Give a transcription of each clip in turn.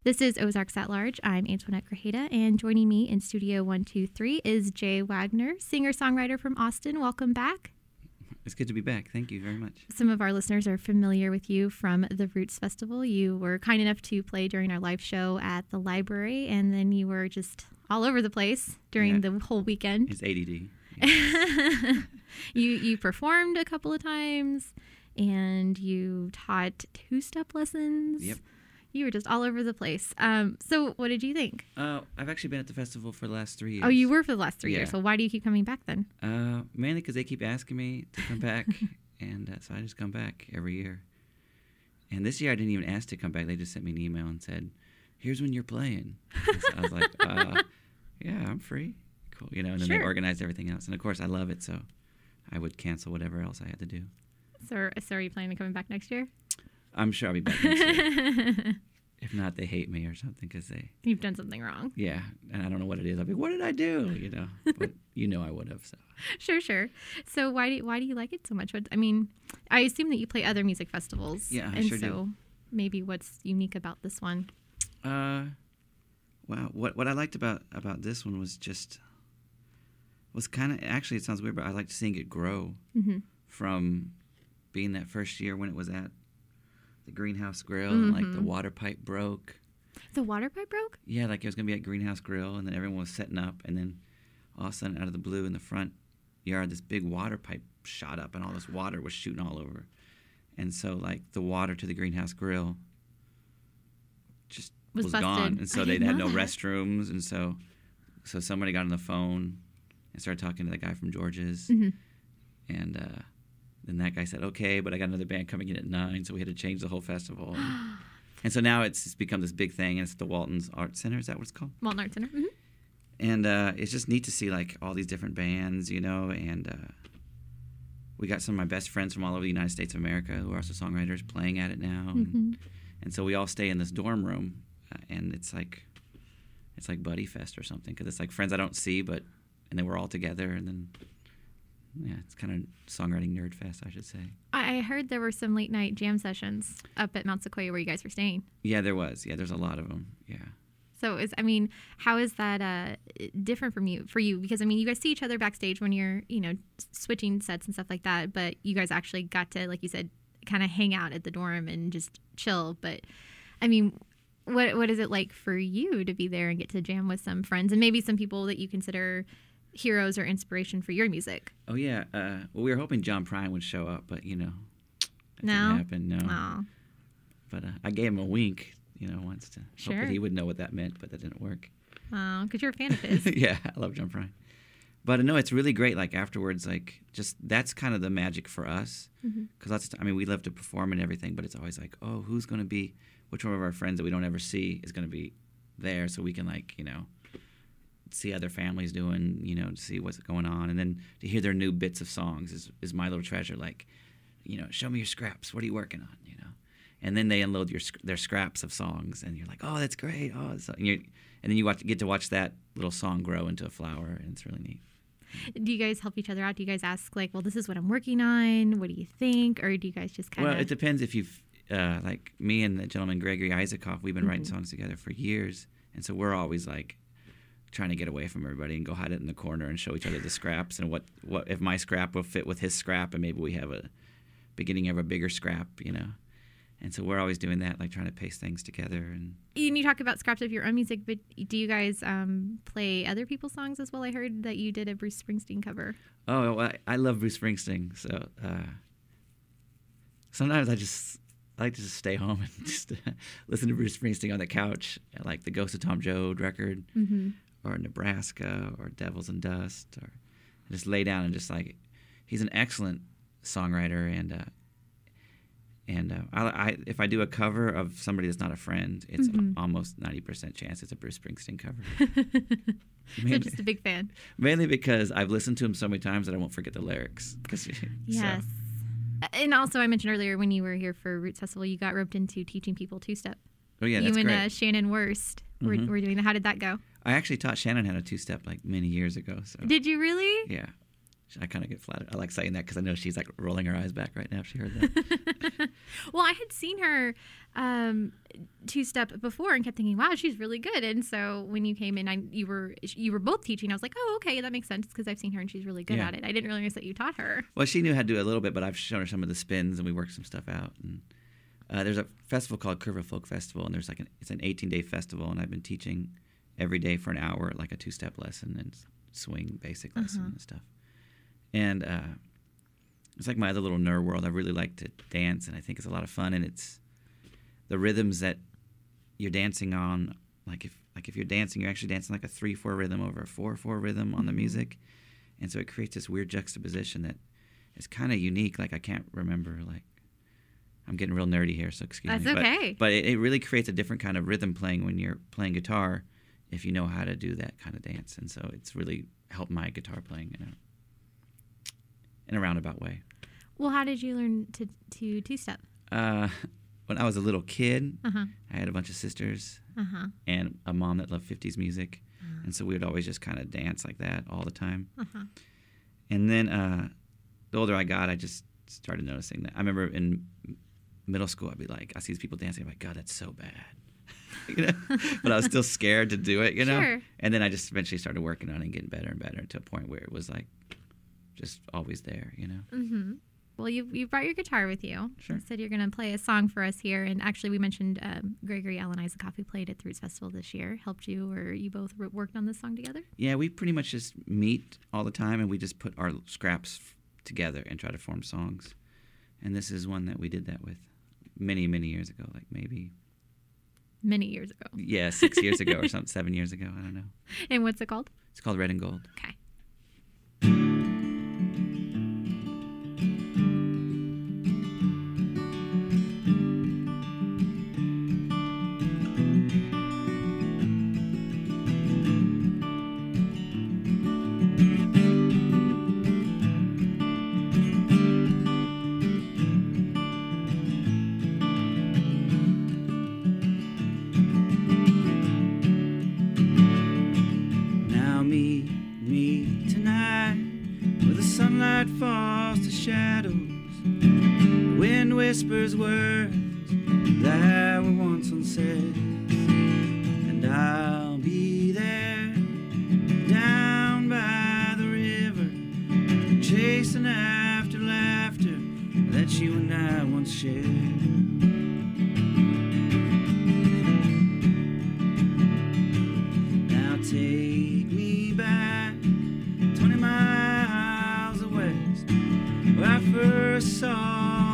This is Ozarks at Large. I'm Antoinette Grajeda, and joining me in Studio 123 is Jay Wagner, singer-songwriter from Austin. Welcome back. It's good to be back. Thank you very much. Some of our listeners are familiar with you from the Roots Festival. You were kind enough to play during our live show at the library, and then you were just all over the place during the whole weekend. It's ADD. Yeah. You performed a couple of times, and you taught two-step lessons. Yep. You were just all over the place. So what did you think? I've actually been at the festival for the last 3 years. Oh, you were for the last 3 years. So why do you keep coming back then? Mainly because they keep asking me to come back, and so I just come back every year. And this year I didn't even ask to come back. They just sent me an email and said, "Here's when you're playing." And so I was like, "Yeah, I'm free." Cool, and then they organized everything else. And of course, I love it, so I would cancel whatever else I had to do. So are you planning on coming back next year? I'm sure I'll be back next year. If not, they hate me or something because you've done something wrong. Yeah, and I don't know what it is. I'll be, what did I do? But I would have. So sure. So why do you like it so much? I assume that you play other music festivals. Yeah, I and sure so do. Maybe what's unique about this one? Wow. What I liked about this one was kind of, actually it sounds weird, but I liked seeing it grow from being that first year when it was at the Greenhouse Grill and like the water pipe broke. The water pipe broke? Yeah, like it was going to be at Greenhouse Grill, and then everyone was setting up, and then all of a sudden out of the blue in the front yard, this big water pipe shot up, and all this water was shooting all over. And so like the water to the Greenhouse Grill just was gone. And so they had no restrooms, and so somebody got on the phone and started talking to the guy from George's. And then that guy said, "Okay, but I got another band coming in at 9, so we had to change the whole festival." And so now it's become this big thing, and it's the Walton's Art Center. Is that what it's called? Walton Art Center. Mm-hmm. And it's just neat to see like all these different bands, and we got some of my best friends from all over the United States of America who are also songwriters playing at it now. And so we all stay in this dorm room, and it's like Buddy Fest or something, because it's like friends I don't see, and then we're all together, and then it's kind of songwriting nerd fest, I should say. I heard there were some late night jam sessions up at Mount Sequoia where you guys were staying. Yeah, there was. Yeah, there's a lot of them. Yeah. So how is that different for you? Because you guys see each other backstage when you're switching sets and stuff like that, but you guys actually got to, like you said, kind of hang out at the dorm and just chill. But what is it like for you to be there and get to jam with some friends and maybe some people that you consider heroes or inspiration for your music? Oh yeah. Well, we were hoping John Prine would show up, but that No? didn't happen. No. Oh. But I gave him a wink, once to Sure. hope that he would know what that meant, but that didn't work. Oh, because you're a fan of his. Yeah, I love John Prine. But no, it's really great. Like afterwards, like just that's kind of the magic for us, because we love to perform and everything, but it's always like, oh, who's going to be? Which one of our friends that we don't ever see is going to be there, so we can see other families doing, to see what's going on, and then to hear their new bits of songs is my little treasure. Like, show me your scraps. What are you working on? And then they unload their scraps of songs, and you're like, oh, that's great. Oh, and then you get to watch that little song grow into a flower, and it's really neat. Do you guys help each other out? Do you guys ask like, well, this is what I'm working on. What do you think? Or do you guys just kind of? Well, it depends if you've like me and the gentleman Gregory Isaacoff. We've been writing songs together for years, and so we're always like trying to get away from everybody and go hide it in the corner and show each other the scraps and what if my scrap will fit with his scrap, and maybe we have a beginning of a bigger scrap, And so we're always doing that, like trying to paste things together. And you talk about scraps of your own music, but do you guys play other people's songs as well? I heard that you did a Bruce Springsteen cover. Oh, well, I love Bruce Springsteen, so sometimes I like to just stay home and just listen to Bruce Springsteen on the couch, like the Ghost of Tom Joad record, or Nebraska, or Devils and Dust, or just lay down and just like, he's an excellent songwriter, and if I do a cover of somebody that's not a friend, it's almost 90% chance it's a Bruce Springsteen cover. So just a big fan. Mainly because I've listened to him so many times that I won't forget the lyrics. Yes. So. And also, I mentioned earlier when you were here for Roots Festival, you got roped into teaching people two-step. Oh, yeah, that's great. You and Shannon Wurst were doing that. How did that go? I actually taught Shannon how to two-step like many years ago. So. Did you really? Yeah. I kind of get flattered. I like saying that because I know she's like rolling her eyes back right now if she heard that. Well, I had seen her two-step before and kept thinking, wow, she's really good. And so when you came in, you were both teaching. I was like, oh, okay, that makes sense because I've seen her and she's really good at it. I didn't realize that you taught her. Well, she knew how to do it a little bit, but I've shown her some of the spins and we worked some stuff out. And there's a festival called Curva Folk Festival, and there's it's an 18-day festival, and I've been teaching every day for an hour, like a two-step lesson and swing basic lesson and stuff. And it's like my other little nerd world. I really like to dance, and I think it's a lot of fun. And it's the rhythms that you're dancing on. Like if you're dancing, you're actually dancing like a 3/4 rhythm over a 4/4 rhythm on the music, and so it creates this weird juxtaposition that is kind of unique. Like I can't remember. Like I'm getting real nerdy here, so excuse me. That's okay. But it really creates a different kind of rhythm playing when you're playing guitar, if you know how to do that kind of dance. And so it's really helped my guitar playing in a roundabout way. Well, how did you learn to two-step? When I was a little kid, I had a bunch of sisters and a mom that loved 50s music. And so we would always just kind of dance like that all the time. And then the older I got, I just started noticing that. I remember in middle school, I'd be like, I see these people dancing. I'm like, God, that's so bad. But I was still scared to do it, Sure. And then I just eventually started working on it and getting better and better to a point where it was like just always there, Well, you brought your guitar with you. Sure. You said you're going to play a song for us here. And actually, we mentioned Gregory Alan Isaacoff, who played at the Roots Festival this year, helped you, or you both worked on this song together? Yeah, we pretty much just meet all the time, and we just put our scraps together and try to form songs. And this is one that we did that with many, many years ago, like maybe... Many years ago. Yeah, 6 years ago or something, 7 years ago, I don't know. And what's it called? It's called Red and Gold. Okay. Whispers words that were once unsaid, and I'll be there down by the river, chasing after laughter that you and I once shared. Now take me back 20 miles away, where I first saw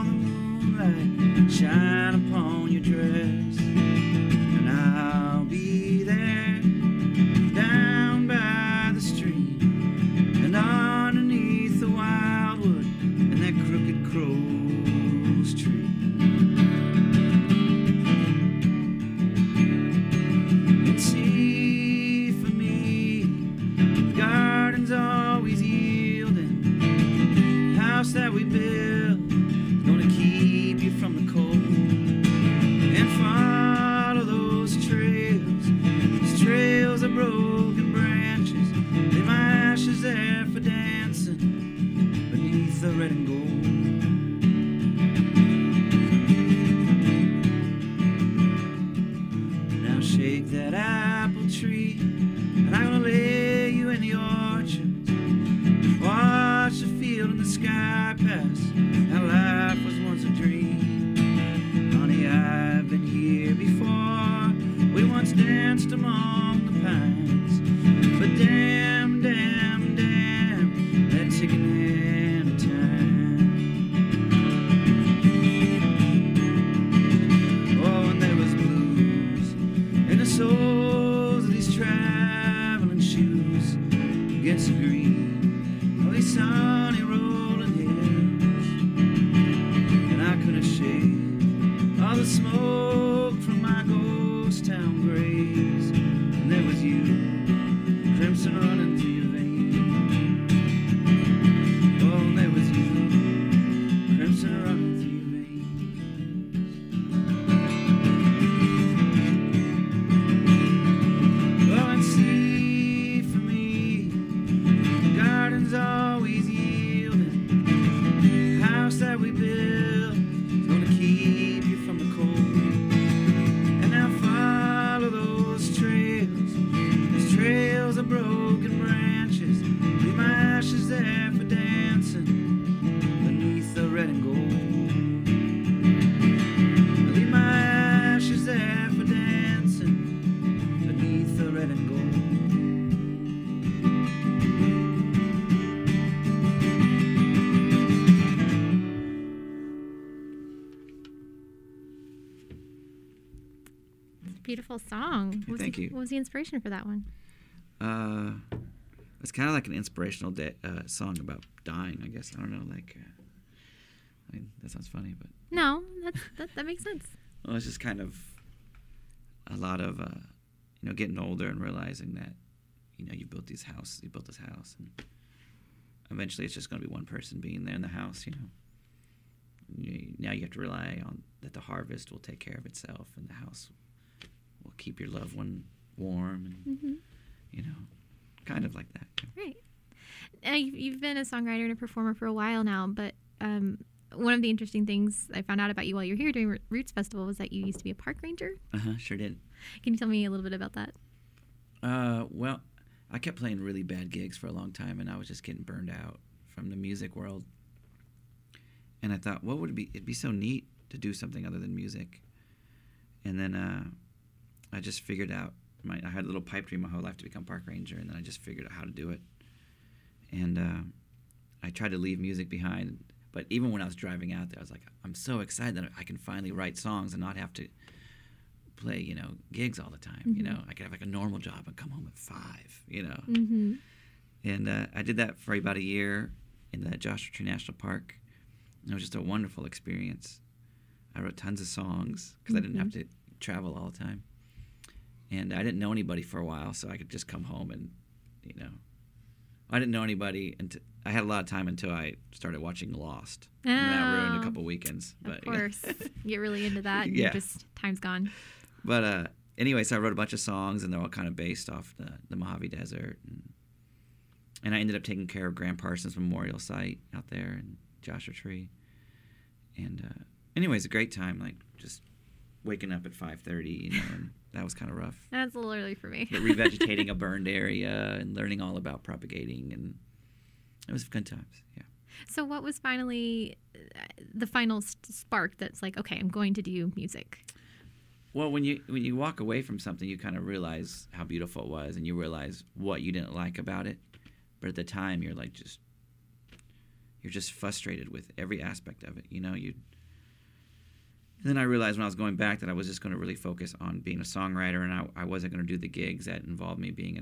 shine upon your dress, and I'll be there down by the stream and underneath the wildwood and that crooked crow's tree. And see, for me, the garden's always yielding, the house that we built gonna keep you from the cold. And follow those trails of broken branches, leave my ashes there for dancing beneath the red and gold. Now shake that apple tree, and I'm gonna lay you in the orchard, watch the field and the sky pass. How life was once a dream. Honey, I've been here before. We once danced among the pines. But damn, damn, damn, that ticking hand of time. Oh, and there was blues in the soles of these traveling shoes against the green of these sunny rolling hills. And I couldn't shake all the smoke from my ghost town graves beautiful song. Thank you. What was the inspiration for that one? It's kind of like an inspirational song about dying, I guess. I don't know, like, I mean, that sounds funny, but... No, that makes sense. Well, it's just kind of a lot of, getting older and realizing that, you built this house, and eventually it's just going to be one person being there in the house, Now you have to rely on that the harvest will take care of itself, and the house will keep your loved one warm, and, kind of like that. Right. You've been a songwriter and a performer for a while now, but one of the interesting things I found out about you while you were here doing Roots Festival was that you used to be a park ranger. Sure did. Can you tell me a little bit about that? Well, I kept playing really bad gigs for a long time, and I was just getting burned out from the music world. And I thought, what would it be? It'd be so neat to do something other than music. And then I just figured out, I had a little pipe dream my whole life to become park ranger, and then I just figured out how to do it. And I tried to leave music behind, but even when I was driving out there, I was like, I'm so excited that I can finally write songs and not have to play, gigs all the time. Mm-hmm. I could have like a normal job and come home at 5, Mm-hmm. And I did that for about a year in the Joshua Tree National Park. And it was just a wonderful experience. I wrote tons of songs because I didn't have to travel all the time. And I didn't know anybody for a while, so I could just come home and, I didn't know anybody until I had a lot of time until I started watching Lost. Oh. And that ruined a couple weekends. Of course. You get really into that and just time's gone. But anyway, so I wrote a bunch of songs, and they're all kind of based off the Mojave Desert. And I ended up taking care of Graham Parsons Memorial Site out there in Joshua Tree. And anyways, a great time, like just waking up at 5:30, and that was kind of rough. That's a little early for me. But revegetating a burned area and learning all about propagating, and it was good times, yeah. So what was finally the final spark that's like, okay, I'm going to do music? Well, when you walk away from something, you kind of realize how beautiful it was, and you realize what you didn't like about it. But at the time, you're like you're just frustrated with every aspect of it, And then I realized when I was going back that I was just going to really focus on being a songwriter, and I wasn't going to do the gigs that involved me being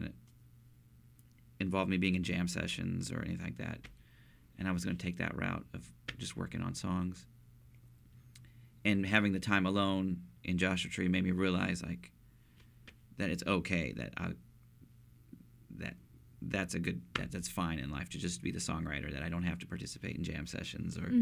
in jam sessions or anything like that. And I was going to take that route of just working on songs. And having the time alone in Joshua Tree made me realize that it's okay, that's fine in life to just be the songwriter, that I don't have to participate in jam sessions or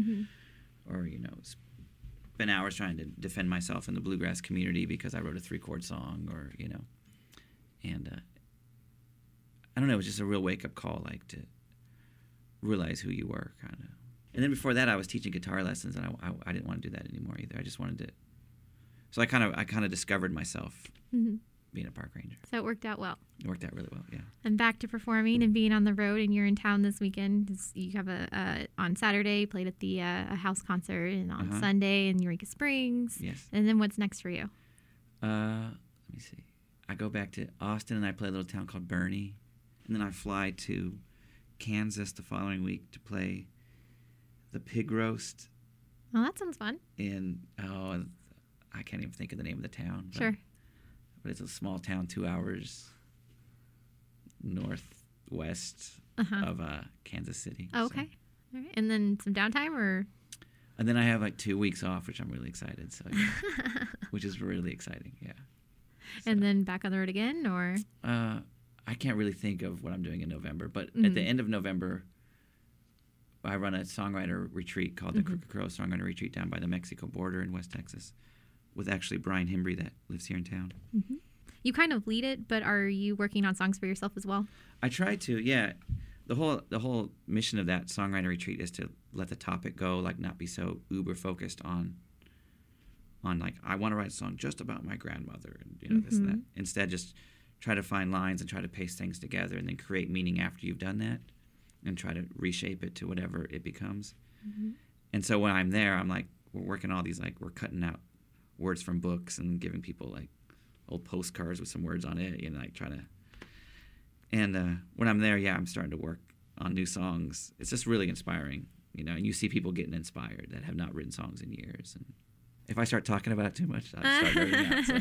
spend hours trying to defend myself in the bluegrass community because I wrote a 3-chord song and I don't know, it was just a real wake-up call, to realize who you were, kind of. And then before that, I was teaching guitar lessons, and I didn't want to do that anymore either. I just wanted to. So I kind of discovered myself being a park ranger. So it worked out well. It worked out really well, yeah. And back to performing and being on the road, and you're in town this weekend. You have on Saturday, played at the a house concert, and on Sunday in Eureka Springs. Yes. And then what's next for you? Let me see. I go back to Austin, and I play a little town called Bernie. And then I fly to Kansas the following week to play the pig roast. Oh, that sounds fun. I can't even think of the name of the town. Sure. But it's a small town 2 hours northwest of Kansas City. Oh, okay. So. All right. And then some downtime, or? And then I have 2 weeks off, which I'm really excited. So, yeah. Which is really exciting, yeah. So, and then back on the road again, or? I can't really think of what I'm doing in November, but at the end of November, I run a songwriter retreat called the Crooked Crow Songwriter Retreat down by the Mexico border in West Texas, with actually Brian Himbry that lives here in town. Mm-hmm. You kind of lead it, but are you working on songs for yourself as well? I try to, yeah. The whole mission of that songwriter retreat is to let the topic go, not be so uber focused on I want to write a song just about my grandmother and this and that. Instead, just try to find lines and try to paste things together, and then create meaning after you've done that, and try to reshape it to whatever it becomes. And so when I'm there, we're working all these we're cutting out words from books and giving people old postcards with some words on it, trying to. And when I'm there, I'm starting to work on new songs. It's just really inspiring, and you see people getting inspired that have not written songs in years. And if I start talking about it too much, I'll start nerding out. So.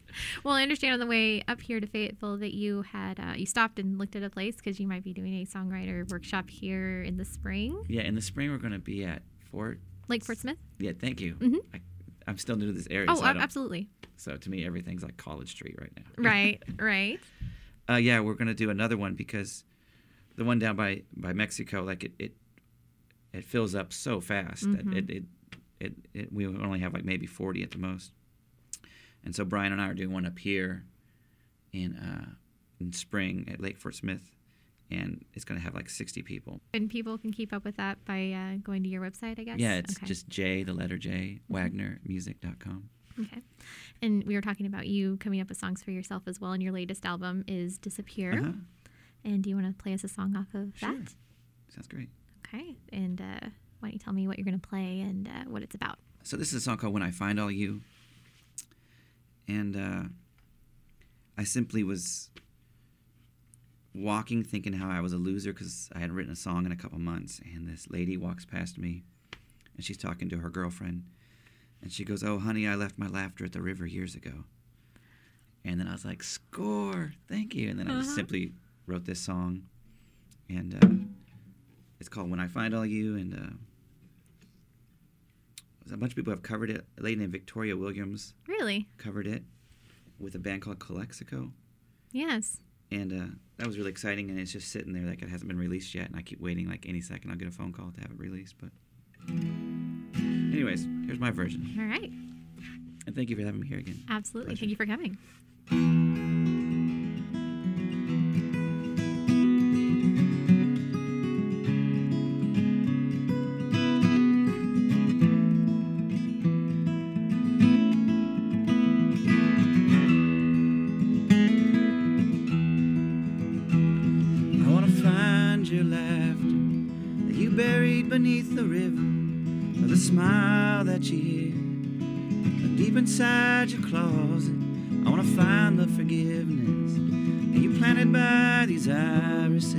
Well, I understand on the way up here to Fayetteville that you had you stopped and looked at a place because you might be doing a songwriter workshop here in the spring. Yeah, in the spring we're going to be at Fort Smith. Yeah, thank you. Mm-hmm. I'm still new to this area. Oh, so absolutely. So to me, everything's like College Street right now. Right, right. Yeah, we're going to do another one because the one down by Mexico, like it fills up so fast that we only have like maybe 40 at the most. And so Brian and I are doing one up here in spring at Lake Fort Smith, and it's going to have like 60 people. And people can keep up with that by going to your website, I guess? Yeah, it's just J, the letter J, WagnerMusic.com. Okay. And we were talking about you coming up with songs for yourself as well, and your latest album is Disappear. Uh-huh. And do you want to play us a song off of Sure. that? Sounds great. Okay. And why don't you tell me what you're going to play and what it's about? So this is a song called When I Find All You. And I simply was walking thinking how I was a loser because I hadn't written a song in a couple months. And this lady walks past me, and she's talking to her girlfriend. And she goes, "Oh, honey, I left my laughter at the river years ago." And then I was like, "Score! Thank you." And then I just simply wrote this song. And it's called When I Find All You. And a bunch of people have covered it. A lady named Victoria Williams Really? covered it with a band called Calexico. Yes. And that was really exciting. And it's just sitting there like it hasn't been released yet. And I keep waiting like any second I'll get a phone call to have it released. But anyways, here's my version. All right. And thank you for having me here again. Absolutely. Pleasure. Thank you for coming. I want to find your laughter that you buried beneath the river, or the smile that you hear deep inside your closet. I want to find the forgiveness that you planted by these irises.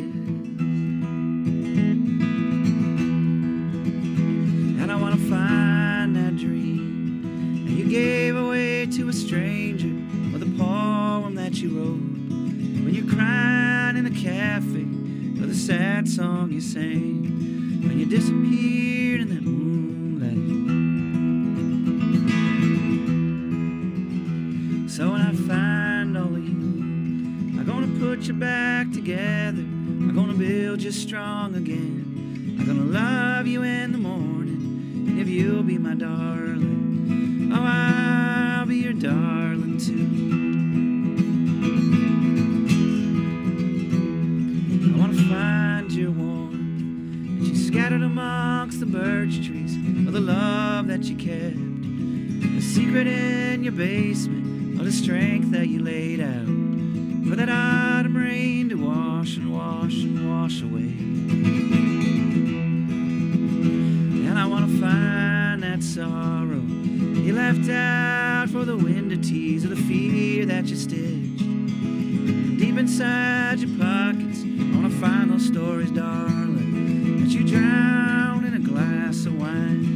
And I want to find that dream that you gave away to a stranger, or the poem that you wrote when you're crying in a cafe, or the sad song you sang when you disappeared in that moonlight. So when I find all of you, I'm gonna put you back together. I'm gonna build you strong again. I'm gonna love you in the morning, and if you'll be my darling, oh, I'll be your darling too. I wanna find your warmth that you scattered amongst the birch trees, or the love that you kept, the secret in your basement, or the strength that you laid out for that autumn rain to wash and wash and wash away. And I want to find that sorrow you left out for the wind to tease, or the fear that you stitched deep inside your pockets. I want to find those stories, darling, that you drowned in a glass of wine.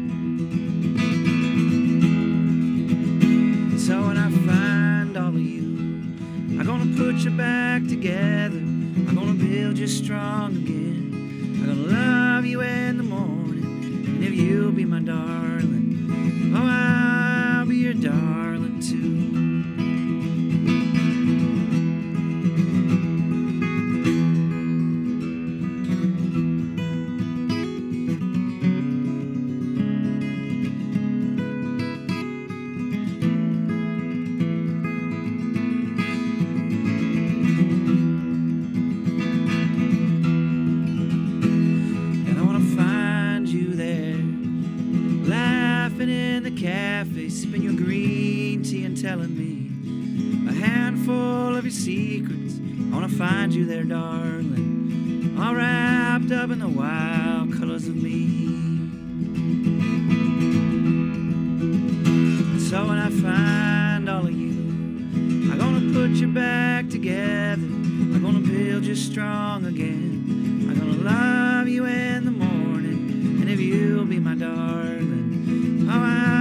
So when I find all of you, I'm gonna put you back together. I'm gonna build you strong again. I'm gonna love you in the morning, and if you'll be my darling, oh, I'll be your darling too. Cafe, sipping your green tea and telling me a handful of your secrets. I want to find you there, darling, all wrapped up in the wild colors of me. So when I find all of you, I'm gonna put you back together. I'm gonna build you strong again. I'm gonna love you in the morning, and if you'll be my darling, oh,